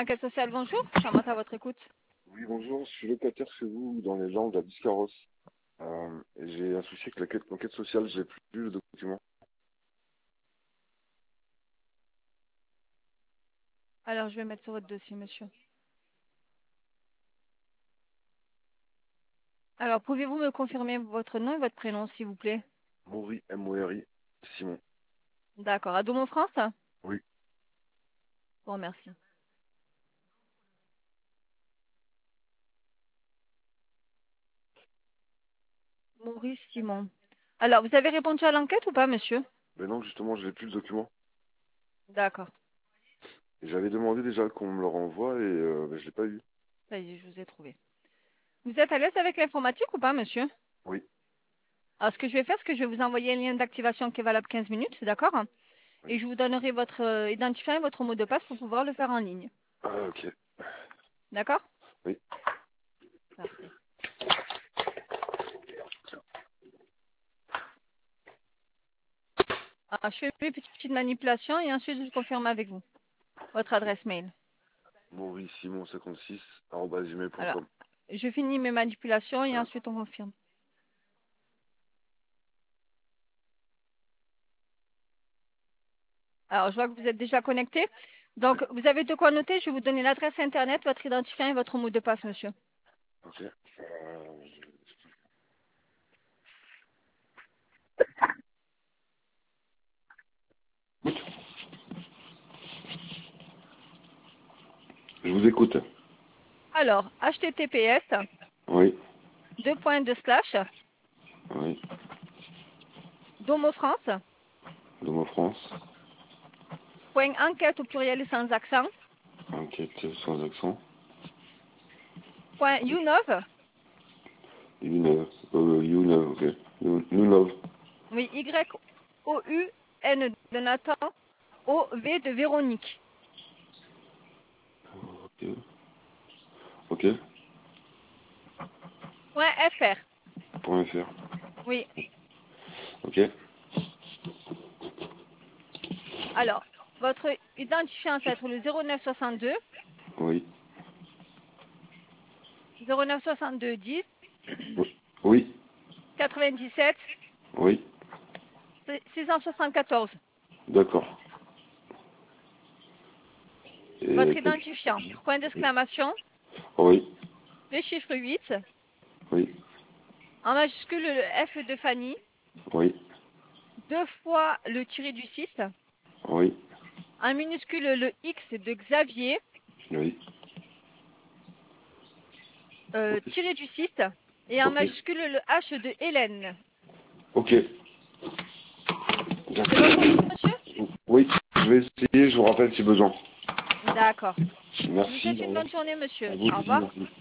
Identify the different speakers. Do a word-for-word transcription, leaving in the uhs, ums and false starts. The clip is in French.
Speaker 1: Enquête sociale, bonjour. Charlotte à votre écoute.
Speaker 2: Oui, bonjour, je suis locataire chez vous dans les Landes à Biscarrosse. Euh, et j'ai un souci avec la quête- l'enquête sociale, j'ai plus le document.
Speaker 1: Alors, je vais mettre sur votre dossier, monsieur. Alors, pouvez-vous me confirmer votre nom et votre prénom, s'il vous plaît?
Speaker 2: Maury, M O R I, Simon.
Speaker 1: D'accord. À Domo France?
Speaker 2: Oui,
Speaker 1: Bon, merci. Maurice Simon. Alors, vous avez répondu à l'enquête ou pas, monsieur?
Speaker 2: mais non, justement, je n'ai plus le document.
Speaker 1: D'accord.
Speaker 2: Et j'avais demandé déjà qu'on me le renvoie et euh, ben, je l'ai pas eu.
Speaker 1: Ça y est, je vous ai trouvé. Vous êtes à l'aise avec l'informatique ou pas, monsieur?
Speaker 2: Oui,
Speaker 1: Alors, ce que je vais faire, c'est que je vais vous envoyer un lien d'activation qui est valable quinze minutes, d'accord?
Speaker 2: oui.
Speaker 1: Et je vous donnerai votre euh, identifiant et votre mot de passe pour pouvoir le faire en ligne.
Speaker 2: Ah, ok.
Speaker 1: D'accord?
Speaker 2: Oui.
Speaker 1: Parfait. Alors, je fais une petite manipulation et ensuite je confirme avec vous votre adresse mail.
Speaker 2: Maury Simon cinquante-six, arobase gmail point
Speaker 1: Alors,
Speaker 2: com.
Speaker 1: je finis mes manipulations et
Speaker 2: Ah,
Speaker 1: ensuite on confirme. Alors, je vois que vous êtes déjà connecté. Donc, vous avez de quoi noter. Je vais vous donner l'adresse internet, votre identifiant et votre mot de passe, monsieur.
Speaker 2: ok. Euh, je vous écoute.
Speaker 1: Alors, H T T P S,
Speaker 2: Oui,
Speaker 1: deux points de slash,
Speaker 2: oui.
Speaker 1: Domo France,
Speaker 2: Domo France,
Speaker 1: point enquête au pluriel et sans accent,
Speaker 2: enquête sans accent.
Speaker 1: point younov,
Speaker 2: You euh, you know, ok. You, you love.
Speaker 1: oui, Y O U N de Nathan, O V de Véronique,
Speaker 2: Ok. Ok.
Speaker 1: point F R.
Speaker 2: Point fr.
Speaker 1: Oui.
Speaker 2: Ok.
Speaker 1: Alors, votre identifiant, ça va être le zéro neuf soixante-deux,
Speaker 2: Oui.
Speaker 1: zéro neuf soixante-deux dix,
Speaker 2: Oui.
Speaker 1: quatre-vingt-dix-sept,
Speaker 2: Oui.
Speaker 1: six cent soixante-quatorze.
Speaker 2: D'accord.
Speaker 1: Votre
Speaker 2: Et
Speaker 1: identifiant, point d'exclamation,
Speaker 2: oui.
Speaker 1: le chiffre huit,
Speaker 2: Oui.
Speaker 1: en majuscule le F de Fanny,
Speaker 2: Oui.
Speaker 1: deux fois le tiré du six,
Speaker 2: Oui.
Speaker 1: en minuscule le X de Xavier,
Speaker 2: Oui.
Speaker 1: euh,
Speaker 2: Ok.
Speaker 1: tiré du six, et en
Speaker 2: Ok.
Speaker 1: majuscule le H de Hélène.
Speaker 2: Ok.
Speaker 1: C'est bon pour vous, monsieur?
Speaker 2: Oui. Je vais essayer, je vous rappelle si besoin.
Speaker 1: D'accord. Je vous
Speaker 2: Merci.
Speaker 1: souhaite
Speaker 2: Au
Speaker 1: une
Speaker 2: revoir.
Speaker 1: bonne journée,
Speaker 2: À
Speaker 1: monsieur.
Speaker 2: vous
Speaker 1: Au
Speaker 2: aussi,
Speaker 1: revoir.
Speaker 2: merci.